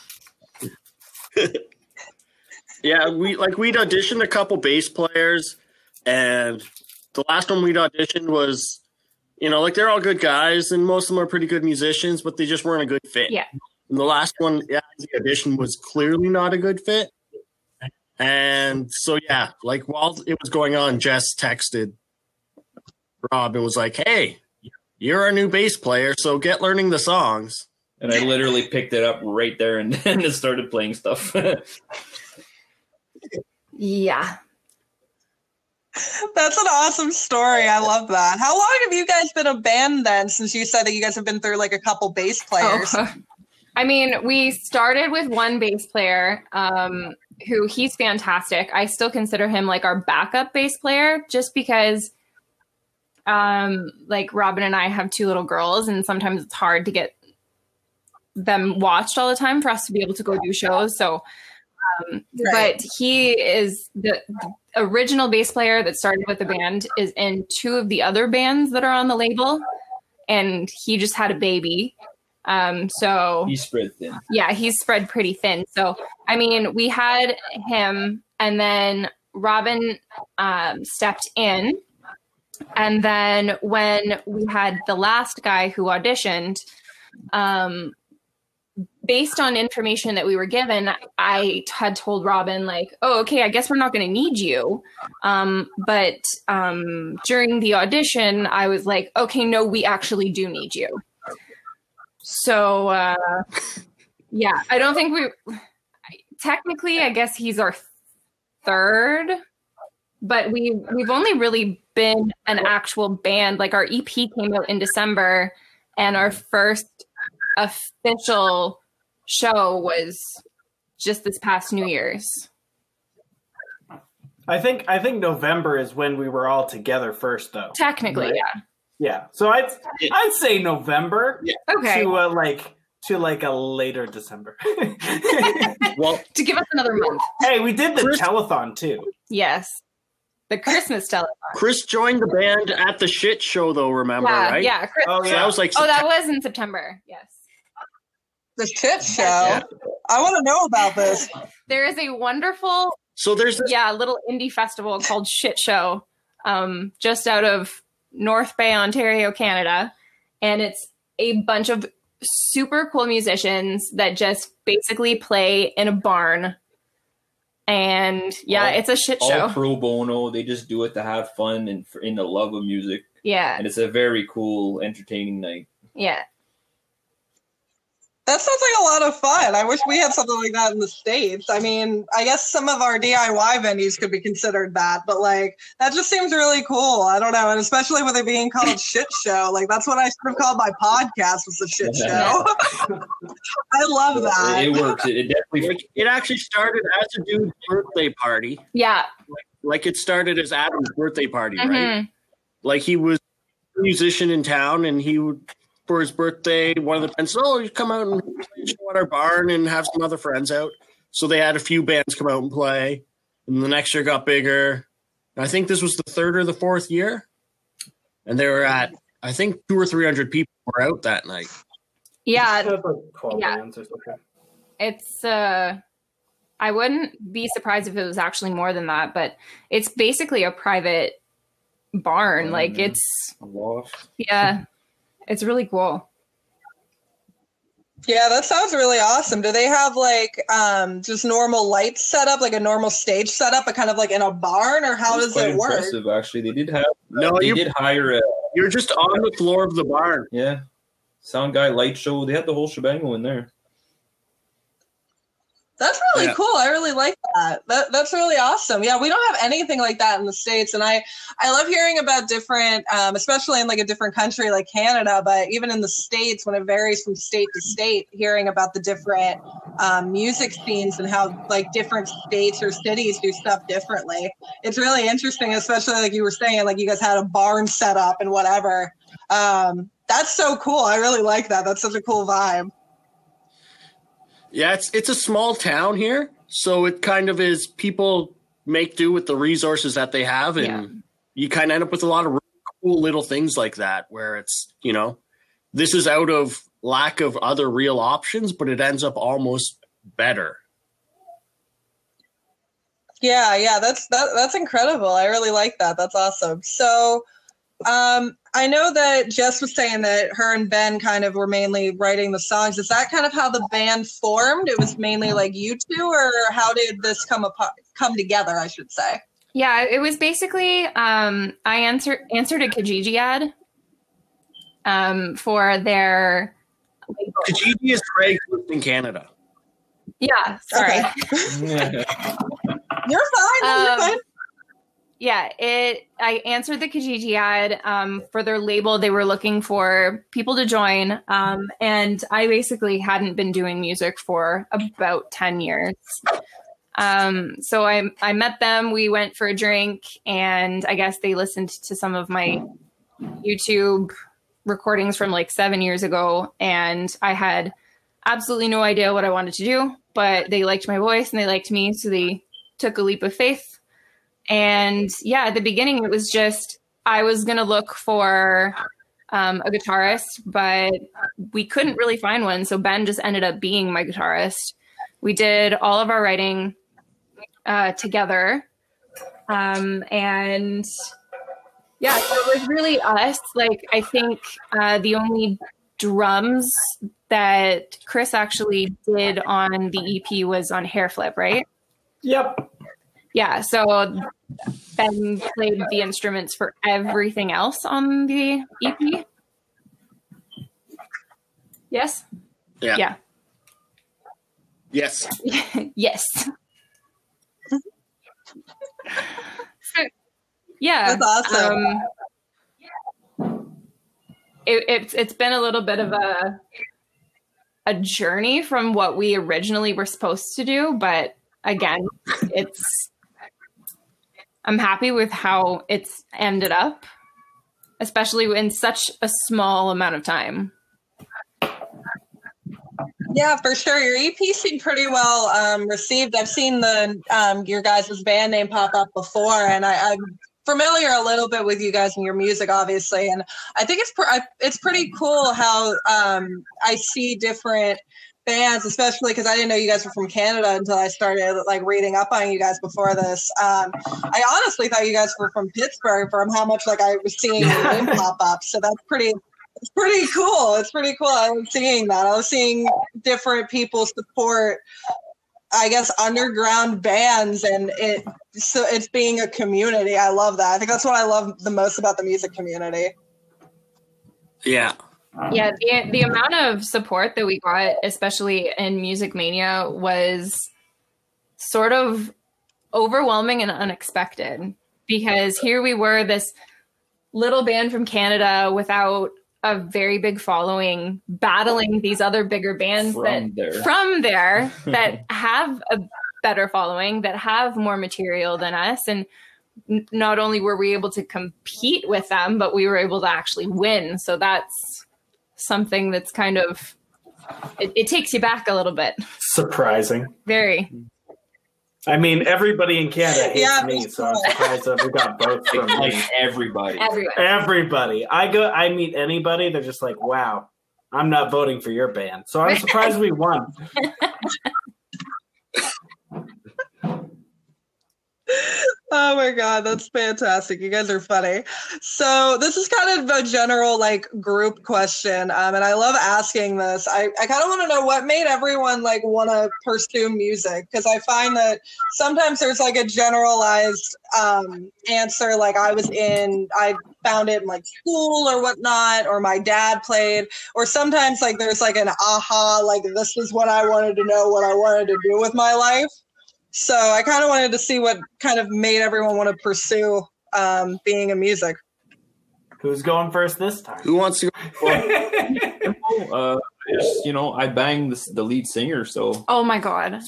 Speaker 6: Yeah, we'd auditioned a couple bass players, and the last one we'd auditioned was, they're all good guys, and most of them are pretty good musicians, but they just weren't a good fit.
Speaker 7: Yeah.
Speaker 6: And the last one, the audition was clearly not a good fit. And so, yeah, while it was going on, Jess texted Rob and was like, "Hey, you're our new bass player, so get learning the songs."
Speaker 8: And I literally picked it up right there and then just started playing stuff.
Speaker 7: Yeah.
Speaker 1: That's an awesome story. I love that. How long have you guys been a band then, since you said that you guys have been through a couple bass players?
Speaker 7: Oh. I mean, we started with one bass player who he's fantastic. I still consider him our backup bass player just because Robin and I have 2 little girls and sometimes it's hard to get them watched all the time for us to be able to go do shows. So, but he is the original bass player that started with the band, is in 2 of the other bands that are on the label, and he just had a baby. So
Speaker 8: He's spread thin.
Speaker 7: Yeah, he's spread pretty thin. So, I mean, we had him, and then Robin stepped in. And then when we had the last guy who auditioned, based on information that we were given, I had told Robin, "Oh, okay, I guess we're not going to need you." But during the audition, I was like, "Okay, no, we actually do need you." So, yeah, I don't think technically, I guess he's our 3rd, but we've only really been an actual band. Our EP came out in December, and our first official show was just this past New Year's.
Speaker 5: I think November is when we were all together first, though.
Speaker 7: Technically,
Speaker 5: right?
Speaker 7: yeah.
Speaker 5: Yeah. So I'd say November. Yeah.
Speaker 7: Okay.
Speaker 5: To a later December.
Speaker 6: Well,
Speaker 7: to give us another month.
Speaker 5: Hey, we did the telethon too.
Speaker 7: Yes. The Christmas telethon.
Speaker 6: Chris joined the band at the shit show, though, remember, right?
Speaker 7: Yeah. Chris,
Speaker 5: Oh,
Speaker 6: So
Speaker 5: yeah.
Speaker 6: that was
Speaker 7: that was in September. Yes.
Speaker 1: The shit show. I want to know about this.
Speaker 7: There is a wonderful,
Speaker 6: So there's this
Speaker 7: little indie festival called Shit Show, just out of North Bay, Ontario, Canada. And it's a bunch of super cool musicians that just basically play in a barn. And it's a shit show.
Speaker 8: All pro bono. They just do it to have fun and in the love of music.
Speaker 7: Yeah.
Speaker 8: And it's a very cool, entertaining night.
Speaker 7: Yeah.
Speaker 1: That sounds like a lot of fun. I wish we had something like that in the States. I mean, I guess some of our DIY venues could be considered that, but that just seems really cool. I don't know. And especially with it being called Shit Show. That's what I should have called my podcast, was the Shit Show. I love that.
Speaker 8: It works. It definitely.
Speaker 6: it actually started as a dude's birthday party.
Speaker 7: Yeah.
Speaker 6: It started as Adam's birthday party,
Speaker 7: Mhm.
Speaker 6: right? He was a musician in town, and he would, for his birthday, one of the friends said, "Oh, you come out and play a show at our barn and have some other friends out." So they had a few bands come out and play, and the next year got bigger. And I think this was the 3rd or the 4th year, and they were at, I think, 200 or 300 people were out that night.
Speaker 7: Yeah.
Speaker 5: That's 12
Speaker 7: Yeah.
Speaker 5: bands or something.
Speaker 7: It's I wouldn't be surprised if it was actually more than that, but it's basically a private barn. It's
Speaker 8: Loft.
Speaker 7: it's really cool.
Speaker 1: Yeah, that sounds really awesome. Do they have just normal lights set up, a normal stage setup, but kind of in a barn, or how does
Speaker 8: Quite
Speaker 1: it work?
Speaker 8: impressive, actually. They did have.
Speaker 6: No,
Speaker 8: They did hire a
Speaker 6: you're just on the floor of the barn.
Speaker 8: sound guy, light show. They had the whole shebang in there.
Speaker 1: That's really
Speaker 6: Yeah.
Speaker 1: cool. I really like that. That's really awesome. Yeah, we don't have anything like that in the States. And I love hearing about different, especially in a different country like Canada, but even in the States, when it varies from state to state, hearing about the different music scenes and how different states or cities do stuff differently. It's really interesting, especially you were saying, you guys had a barn set up and whatever. That's so cool. I really like that. That's such a cool vibe.
Speaker 6: Yeah, it's a small town here, so it kind of is people make do with the resources that they have, and you kind of end up with a lot of really cool little things like that where it's, this is out of lack of other real options, but it ends up almost better.
Speaker 1: Yeah, that's incredible. I really like that. That's awesome. So I know that Jess was saying that her and Ben kind of were mainly writing the songs. Is that kind of how the band formed? It was mainly like you two, or how did this come together, I should say?
Speaker 7: Yeah, it was basically I answered a Kijiji ad for their
Speaker 6: Kijiji is Craigslist in Canada.
Speaker 7: Yeah, sorry.
Speaker 1: Okay. You're fine. You're fine.
Speaker 7: Yeah, I answered the Kijiji ad for their label. They were looking for people to join. And I basically hadn't been doing music for about 10 years. So I met them. We went for a drink, and I guess they listened to some of my YouTube recordings from like 7 years ago. And I had absolutely no idea what I wanted to do, but they liked my voice and they liked me. So they took a leap of faith. And yeah, at the beginning, it was just, I was going to look for a guitarist, but we couldn't really find one. So Ben just ended up being my guitarist. We did all of our writing together. And yeah, so it was really us. Like, I think the only drums that Chris actually did on the EP was on Hair Flip, right?
Speaker 5: Yep.
Speaker 7: Yeah, so Ben played the instruments for everything else on the EP. Yes?
Speaker 6: Yeah. Yes.
Speaker 7: Yes. So, yeah.
Speaker 1: That's awesome.
Speaker 7: It's been a little bit of a journey from what we originally were supposed to do, but again, I'm happy with how it's ended up, especially in such a small amount of time.
Speaker 1: Yeah, for sure. Your EP seemed pretty well received. I've seen your guys' band name pop up before, and I'm familiar a little bit with you guys and your music, obviously. And I think it's pretty cool how I see different bands, especially because I didn't know you guys were from Canada until I started like reading up on you guys before this. I honestly thought you guys were from Pittsburgh from how much like I was seeing your name pop up. So it's pretty cool. It's pretty cool. I was seeing that. I was seeing different people support, I guess, underground bands, and it's being a community. I love that. I think that's what I love the most about the music community.
Speaker 6: Yeah.
Speaker 7: Yeah, the amount of support that we got, especially in Music Mania, was sort of overwhelming and unexpected, because here we were, this little band from Canada without a very big following, battling these other bigger bands from there that have a better following, that have more material than us. And not only were we able to compete with them, but we were able to actually win. So that's something that's kind of, it takes you back a little bit.
Speaker 5: Surprising.
Speaker 7: Very.
Speaker 5: I mean, everybody in Canada hates me, so I'm surprised that we got both from
Speaker 8: Like
Speaker 5: me.
Speaker 8: everybody.
Speaker 5: Everybody. I meet anybody, they're just like, wow, I'm not voting for your band. So I'm surprised we won.
Speaker 1: Oh my God, that's fantastic. You guys are funny. So this is kind of a general like group question. And I love asking this. I kind of want to know what made everyone like want to pursue music. Because I find that sometimes there's like a generalized answer. Like I found it in like school or whatnot, or my dad played, or sometimes like there's like an aha, like this is what I wanted to know, what I wanted to do with my life. So I kind of wanted to see what kind of made everyone want to pursue being in music.
Speaker 5: Who's going first this time?
Speaker 6: Who wants to go?
Speaker 8: I banged the lead singer, so
Speaker 7: Oh my God.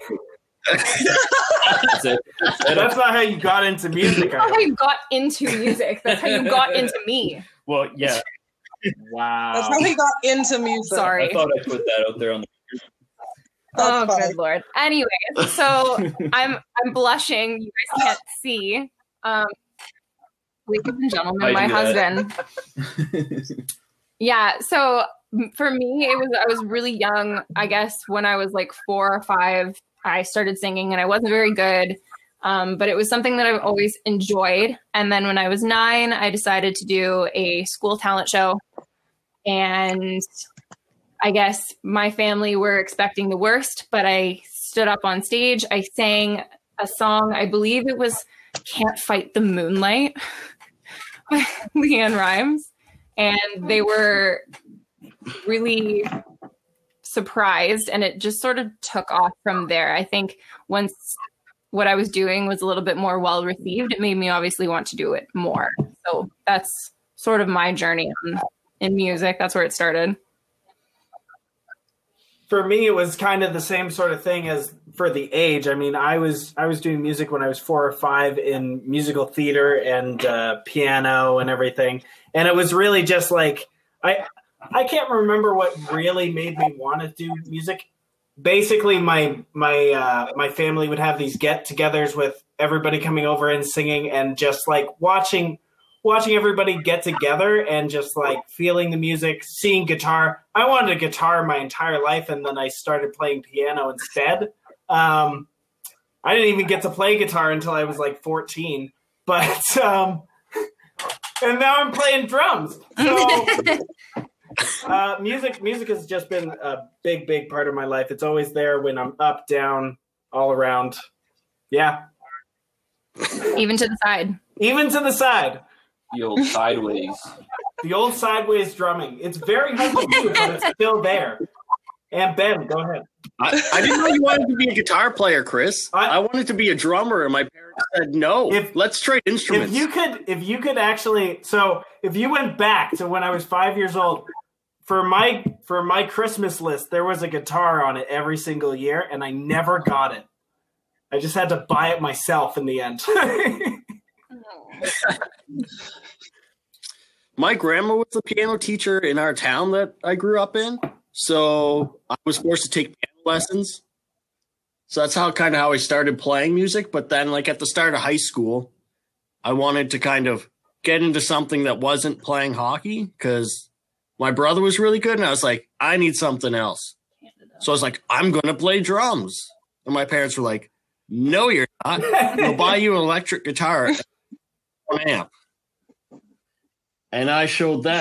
Speaker 8: that's it.
Speaker 5: That's not how you got into music.
Speaker 7: That's not how you got into music. That's how you got into me.
Speaker 8: Well, yeah.
Speaker 5: Wow.
Speaker 1: That's how he got into music.
Speaker 7: Sorry.
Speaker 8: I thought I'd put that out there on the
Speaker 7: Oh,
Speaker 1: funny.
Speaker 7: good Lord. Anyway, so I'm blushing. You guys can't see. Ladies and gentlemen, my husband. Yeah. So for me, I was really young. I guess when I was like 4 or 5, I started singing, and I wasn't very good. But it was something that I've always enjoyed. And then when I was 9, I decided to do a school talent show. And I guess my family were expecting the worst, but I stood up on stage. I sang a song. I believe it was Can't Fight the Moonlight by Leanne Rimes. And they were really surprised, and it just sort of took off from there. I think once what I was doing was a little bit more well received, it made me obviously want to do it more. So that's sort of my journey in music. That's where it started.
Speaker 5: For me, it was kind of the same sort of thing as for the age. I mean, I was doing music when I was 4 or 5 in musical theater and piano and everything. And it was really just like, I can't remember what really made me want to do music. Basically, my family would have these get-togethers with everybody coming over and singing, and just like watching everybody get together and just like feeling the music, seeing guitar. I wanted a guitar my entire life, and then I started playing piano instead. I didn't even get to play guitar until I was like 14, but and now I'm playing drums. So music has just been a big part of my life. It's always there when I'm up, down, all around. Yeah.
Speaker 7: Even to the side.
Speaker 5: Even to the side.
Speaker 8: The old sideways.
Speaker 5: The old sideways drumming. It's very hard to do, but it's still there. And Ben, go ahead.
Speaker 6: I didn't know you wanted to be a guitar player, Chris. I wanted to be a drummer, and my parents said, no, let's trade instruments.
Speaker 5: If you could actually, so if you went back to when I was 5 years old, for my Christmas list, there was a guitar on it every single year, and I never got it. I just had to buy it myself in the end.
Speaker 6: My grandma was a piano teacher in our town that I grew up in, so I was forced to take piano lessons. So that's how I started playing music. But then, like at the start of high school, I wanted to kind of get into something that wasn't playing hockey because my brother was really good, and I was like, I need something else. So I was like, I'm going to play drums. And my parents were like, no, you're not. We'll buy you an electric guitar and an amp. And I showed that.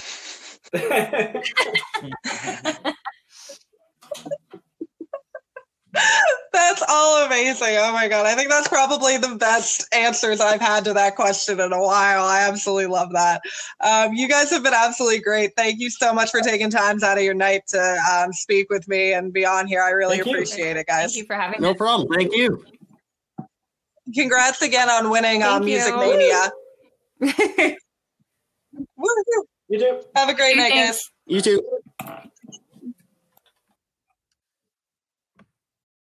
Speaker 1: That's all amazing. Oh my God. I think that's probably the best answers I've had to that question in a while. I absolutely love that. You guys have been absolutely great. Thank you so much for taking time out of your night to speak with me and be on here. I really appreciate it, guys.
Speaker 7: Thank you for having
Speaker 6: No
Speaker 7: us.
Speaker 6: problem. Thank you.
Speaker 1: Congrats again on winning Music
Speaker 7: you.
Speaker 1: Mania. Woo-hoo.
Speaker 5: You do.
Speaker 1: Have a great night, guys.
Speaker 6: You too.